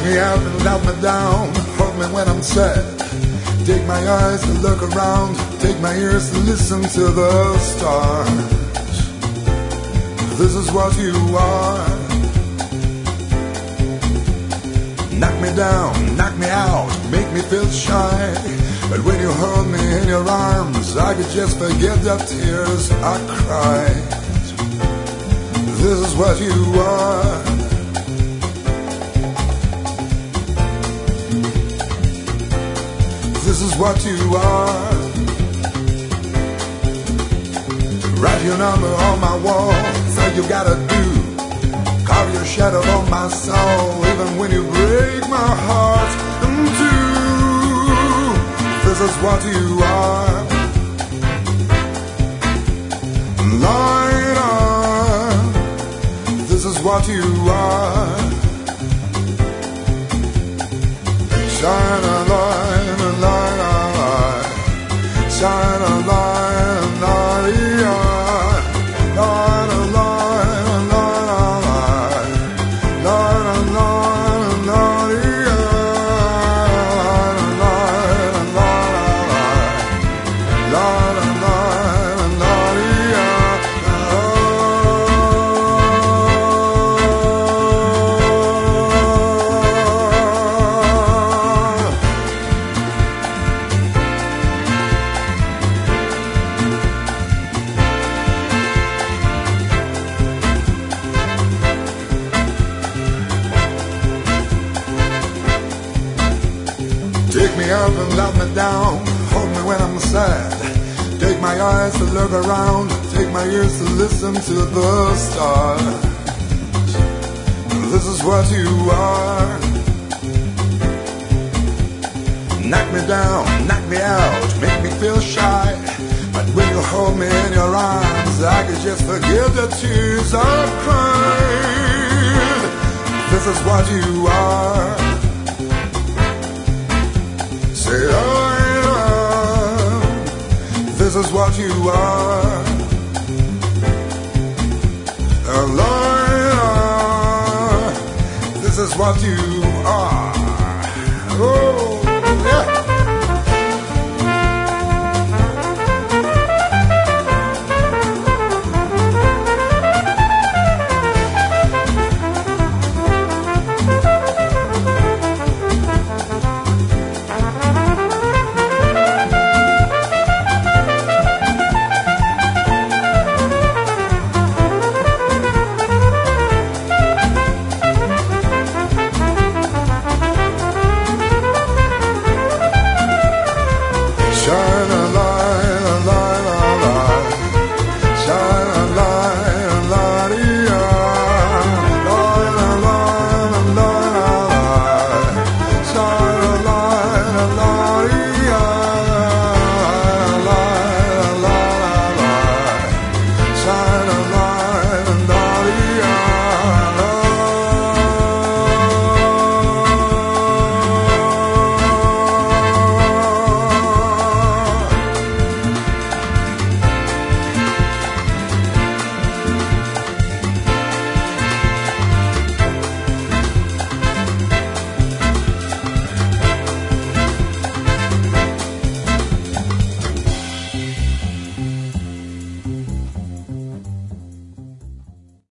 Take me up and let me down, hold me when I'm sad. Take my eyes to look around, take my ears to listen to the stars. This is what you are. Knock me down, knock me out, make me feel shy. But when you hold me in your arms, I could just forget the tears I cried. This is what you are. This is what you are. Write your number on my wall, so you gotta do. Carve your shadow on my soul, even when you break my heart in two. This is what you are. Light on. This is what you are. Shine a light, a light, a light. Shine a light, a light, light, a light, a light, a light. Light, a light, a light, light, a light, light, a light, a light. Take me up and let me down, hold me when I'm sad. Take my eyes to look around, take my ears to listen to the stars. This is what you are. Knock me down, knock me out, make me feel shy. But when you hold me in your arms, I could just forget the tears I cried. This is what you are. Say I am. This is what you are. A liar. This is what you are. Oh.